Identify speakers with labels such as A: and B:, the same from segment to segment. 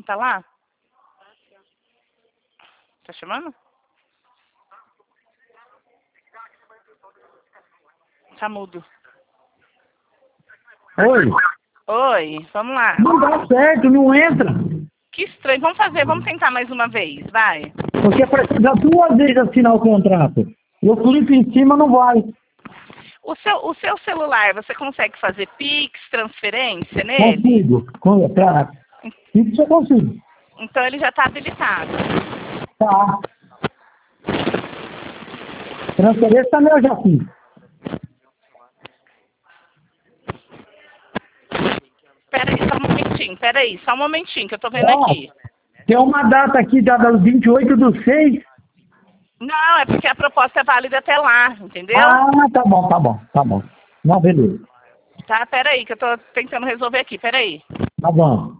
A: tá lá? Tá chamando? Tá mudo.
B: Oi.
A: Oi, vamos lá.
B: Não dá certo, não entra.
A: Que estranho. Vamos tentar mais uma vez, vai.
B: Porque precisa 2 vezes assinar o contrato. Eu clico em cima, não vai.
A: O seu celular, você consegue fazer Pix, transferência nele?
B: Consigo. Isso eu consigo.
A: Então ele já tá habilitado.
B: Tá. Transferência também eu já fiz.
A: Peraí, só um momentinho, que eu tô vendo aqui.
B: Tem uma data aqui, data 28/6.
A: Não, é porque a proposta é válida até lá, entendeu?
B: Ah, tá bom. Não, beleza.
A: Tá, peraí, que eu tô tentando resolver aqui, peraí.
B: Tá bom.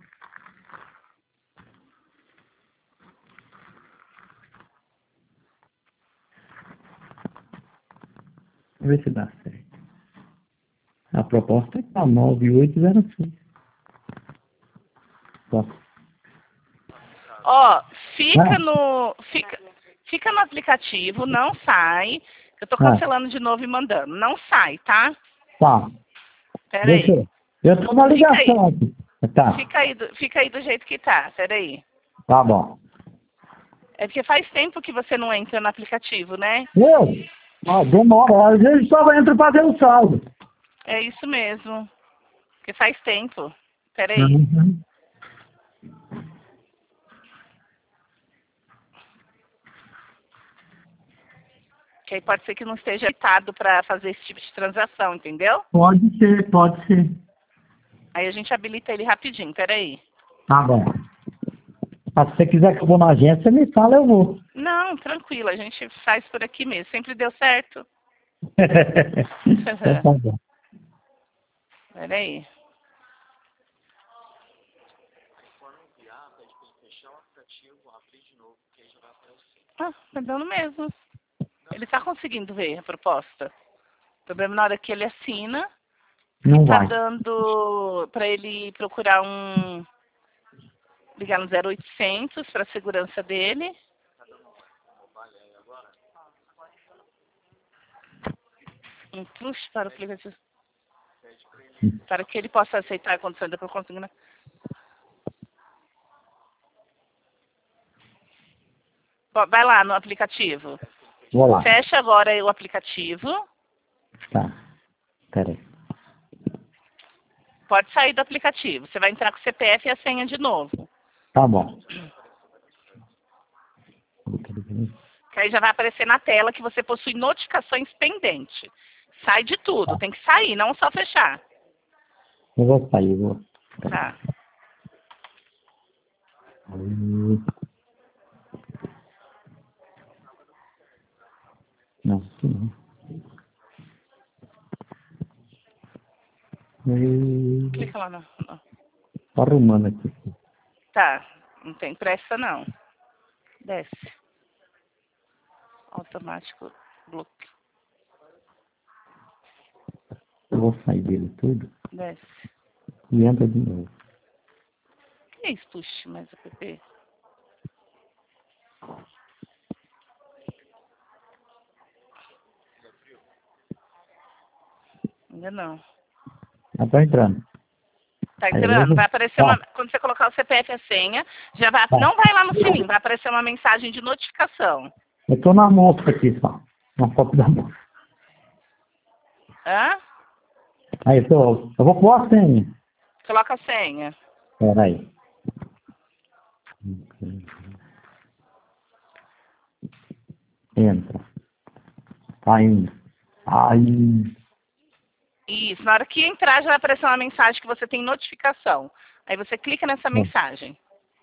B: Vamos ver se dá certo. A proposta é tá 9806.
A: Ó, fica no aplicativo, não sai. Eu tô cancelando de novo e mandando. Não sai, tá?
B: Tá.
A: Peraí.
B: Eu tô na ligação aqui. Tá.
A: Fica aí do jeito que tá, peraí.
B: Tá bom.
A: É porque faz tempo que você não entra no aplicativo, né?
B: Demora. Às vezes só entra fazer o saldo.
A: É isso mesmo. Porque faz tempo. Peraí.
B: Uhum.
A: Que aí pode ser que não esteja habilitado para fazer esse tipo de transação, entendeu?
B: Pode ser.
A: Aí a gente habilita ele rapidinho, peraí.
B: Tá bom. Mas se você quiser que eu vou na agência, você me fala, eu vou.
A: Não, tranquilo, a gente faz por aqui mesmo. Sempre deu certo.
B: Então, tá bom.
A: Peraí. Ah, tá dando mesmo. Ele tá conseguindo ver a proposta. O problema na hora que ele assina,
B: Não
A: tá
B: vai.
A: dando para ele procurar ligar no 0800 para a segurança dele. Um push para o aplicativo. Para que ele possa aceitar a condição de consignado. Vai lá no aplicativo.
B: Vou lá.
A: Fecha agora o aplicativo.
B: Tá. Peraí.
A: Pode sair do aplicativo. Você vai entrar com o CPF e a senha de novo.
B: Tá bom.
A: Que aí já vai aparecer na tela que você possui notificações pendentes. Sai de tudo. Tem que sair, não só fechar.
B: Eu vou sair, vou.
A: Tá.
B: Não, aqui não.
A: Clica lá no...
B: Tô arrumando aqui.
A: Tá. Não tem pressa, não. Desce. Automático bloqueio.
B: Eu vou sair dele tudo
A: Desce.
B: e entra de novo.
A: Que isso? Puxa, mais app. Ainda não.
B: Já tô entrando.
A: Tá entrando? Vai aparecer quando você colocar o CPF e a senha, já vai. Não vai lá no sininho, vai aparecer uma mensagem de notificação.
B: Eu tô na moto aqui só. Na foto da moto.
A: Hã?
B: Aí, eu vou pôr a senha.
A: Coloca a senha.
B: Peraí. Entra. Tá indo. Aí.
A: Isso, na hora que entrar já vai aparecer uma mensagem que você tem notificação. Aí você clica nessa mensagem.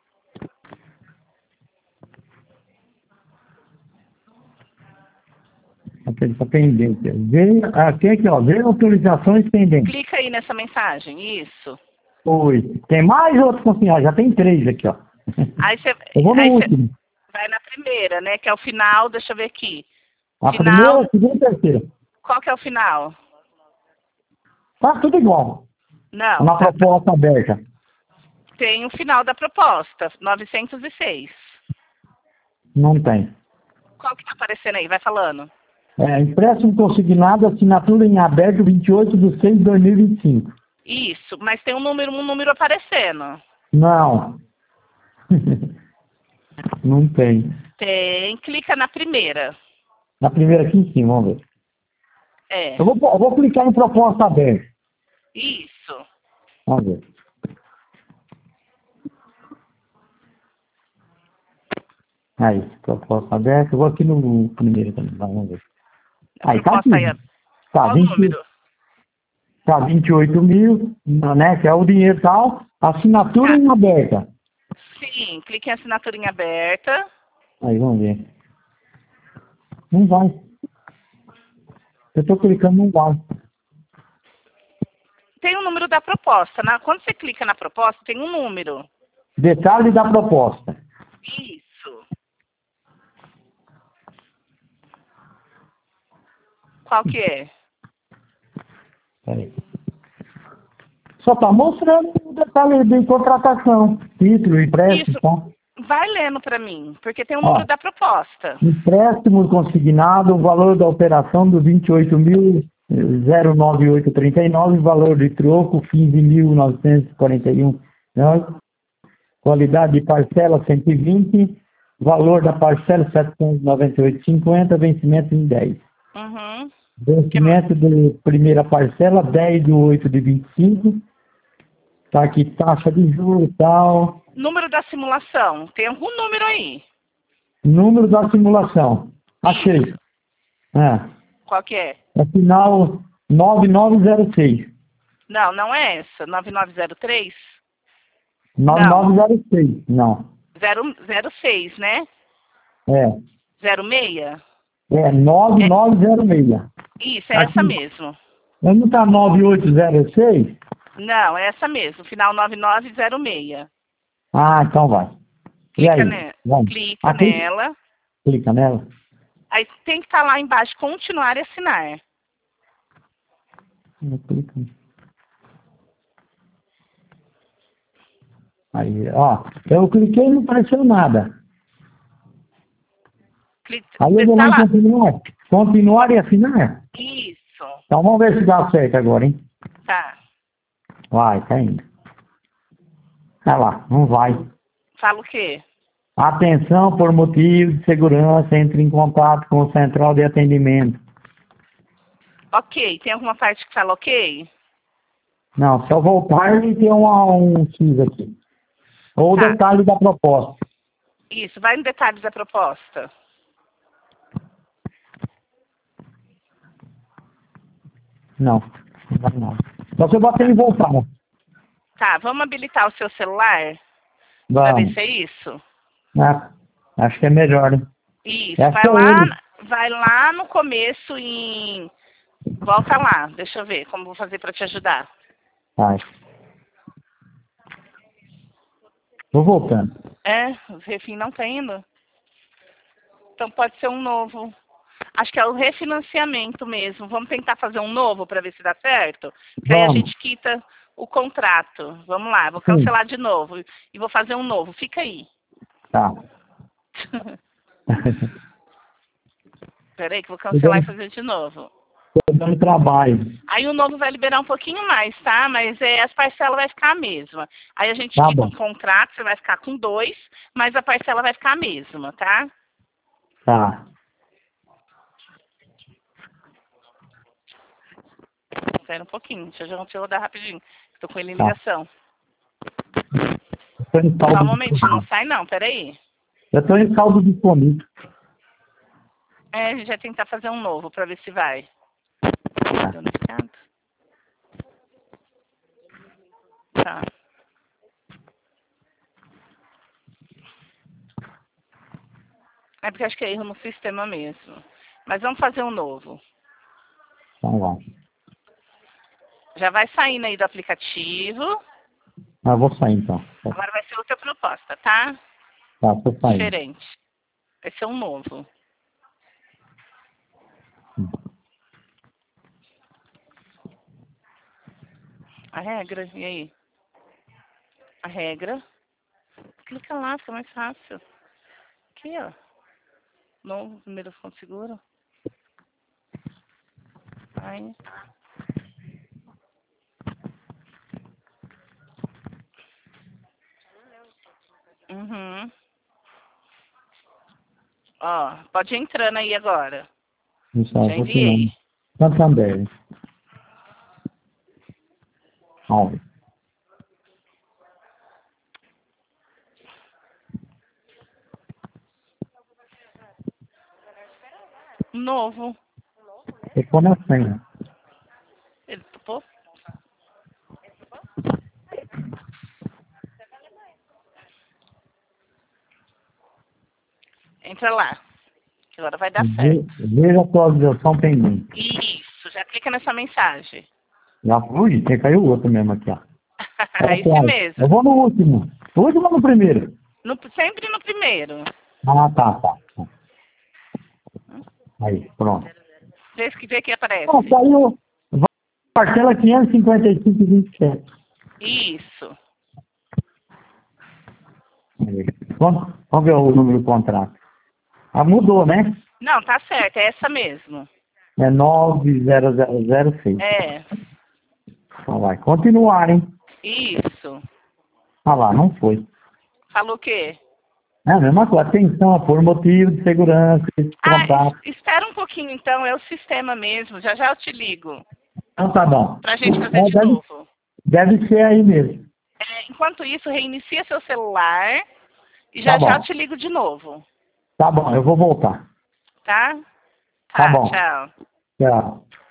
B: Aquele tá pendente. Aqui, ó. Vê autorizações pendentes.
A: Clica aí nessa mensagem, isso.
B: Oi. Tem mais outro consignado. Já tem 3 aqui, ó.
A: Aí você
B: Eu vou no último.
A: vai na primeira, né? Que é o final, deixa eu ver aqui.
B: A
A: Final,
B: primeira, a segunda e a terceira.
A: qual que é o final?
B: Tá tudo igual.
A: Não.
B: Na proposta aberta.
A: tem o final da proposta, 906.
B: Não tem.
A: Qual que tá aparecendo aí? Vai falando.
B: Empréstimo consignado, assinatura em aberto 28/6/2025.
A: Isso, mas tem um número aparecendo.
B: Não. Não tem.
A: Tem, clica na primeira.
B: Na primeira aqui em cima, vamos ver.
A: É,
B: Eu vou clicar em proposta aberta.
A: isso.
B: Vamos ver. Aí, proposta aberta. Eu vou aqui no primeiro também. Vamos ver.
A: A
B: Aí, tá aqui.
A: proposta aí, é-
B: Tá,
A: qual o número?
B: tá 28 mil, né? Que é o dinheiro tal. Assinatura
A: Tá.
B: em aberta.
A: Sim, clique em assinatura em aberta.
B: Aí, vamos ver. Não vai. Eu tô clicando, não vai.
A: Tem o número da proposta. Quando você clica na proposta, tem um número.
B: Detalhe da proposta.
A: Isso. Qual que é?
B: Peraí. Só tá mostrando o detalhe de contratação. Título, empréstimo,
A: Isso.
B: tá?
A: Vai lendo para mim, porque tem o
B: Ó,
A: número da proposta.
B: empréstimo consignado, o valor da operação do 28.098,39, valor de troco 15.941, né? Qualidade de parcela 120, valor da parcela 798,50, vencimento em 10.
A: Uhum. Que mais?
B: Vencimento de primeira parcela 10/8/25, tá aqui taxa de juros e tal,
A: Número da simulação. Tem algum número aí?
B: número da simulação, achei.
A: Qual que é?
B: É final 9906.
A: Não, não é essa. 9903? Não.
B: 9906, não.
A: 006, né?
B: É,
A: 06?
B: 9906.
A: Isso, é essa
B: Aqui,
A: mesmo.
B: não tá 9806?
A: Não, é essa mesmo. Final 9906.
B: Ah, então vai. E
A: Clica,
B: aí? Vamos.
A: clica
B: Aqui,
A: nela.
B: clica nela.
A: Aí tem que estar lá embaixo, continuar e assinar.
B: Clica. Aí, ó, eu cliquei e não apareceu nada. Aí eu vou lá
A: Tá
B: em
A: lá.
B: continuar. Continuar e assinar?
A: Isso.
B: Então vamos ver se dá certo agora, hein?
A: Tá.
B: Vai, tá indo. Olha lá, não vai.
A: Fala o quê?
B: Atenção, por motivo de segurança, entre em contato com o central de atendimento.
A: Ok. Tem alguma parte que fala ok?
B: Não, se eu voltar, ele tem um X aqui. Ou o
A: Tá.
B: detalhe da proposta.
A: Isso. Vai no detalhes da proposta.
B: Não, não vai não. Só se eu bater em voltar.
A: Tá. Vamos habilitar o seu celular para ver
B: Vamos.
A: se é isso?
B: Acho que é melhor, né?
A: Isso.
B: Acho que é ele.
A: Vai lá no começo em... Volta lá. Deixa eu ver como vou fazer para te ajudar.
B: Vai. Tô voltando.
A: É? O refim não tá indo? Então pode ser um novo. Acho que é o refinanciamento mesmo. Vamos tentar fazer um novo para ver se dá certo? Que aí a
B: Vamos.
A: gente quita o contrato. Vamos lá, vou
B: Sim.
A: cancelar de novo e vou fazer um novo. Fica aí.
B: Tá.
A: Peraí que eu vou cancelar e fazer de novo.
B: Tô dando trabalho.
A: Aí o novo vai liberar um pouquinho mais, tá? Mas as parcelas vai ficar a mesma. Aí a gente
B: Tá
A: quita
B: bom.
A: um contrato, você vai ficar com 2, mas a parcela vai ficar a mesma, tá?
B: Tá.
A: Espera um pouquinho, deixa eu rodar rapidinho. Tô com ele em
B: Tá.
A: ligação.
B: Eu tô em
A: Só um
B: saldo
A: momentinho, não
B: disponível.
A: sai não, peraí.
B: Eu tô em saldo disponível.
A: A gente vai tentar fazer um novo pra ver se vai. Danificado. Tá. É porque acho que é erro no sistema mesmo. Mas vamos fazer um novo.
B: Então vai.
A: Já vai saindo aí do aplicativo.
B: Eu vou sair então.
A: Agora vai ser outra proposta, tá?
B: Tá, tô saindo.
A: Diferente. Vai ser um novo. A regra, e aí? a regra. Clica lá, fica mais fácil. Aqui, ó. Novo, número de fonte seguro. Aí. Uhum. Ó, pode ir entrando aí agora.
B: Isso,
A: Já enviei.
B: Santander. Olha.
A: Novo.
B: Eu tô na senha.
A: Ele topou? Entra lá. Que agora vai dar certo.
B: Veja a atualização pendente.
A: Isso, já clica nessa mensagem.
B: Já fui, você caiu outro mesmo aqui, ó.
A: É esse mesmo.
B: Eu vou no último. No último ou no primeiro?
A: Sempre no primeiro.
B: Ah, tá. Aí, pronto.
A: Vê que aparece.
B: Ó, saiu. Parcela 555,27.
A: Isso.
B: Aí. Vamos ver o número do contrato. Ah, mudou, né?
A: Não, tá certo, é essa mesmo.
B: É 90006.
A: É.
B: Então vai continuar, hein?
A: Isso.
B: Ah lá, não foi.
A: Falou o quê?
B: É a mesma coisa. Atenção, por motivo de segurança, esse contrato.
A: Espera um pouquinho então, é o sistema mesmo. Já eu te ligo.
B: Então tá bom.
A: Pra gente fazer de novo.
B: Deve ser aí mesmo.
A: Enquanto isso, reinicia seu celular e
B: Tá bom.
A: já eu te ligo de novo.
B: Tá bom, eu vou voltar.
A: Tá?
B: Tá bom.
A: Tchau.
B: Tchau.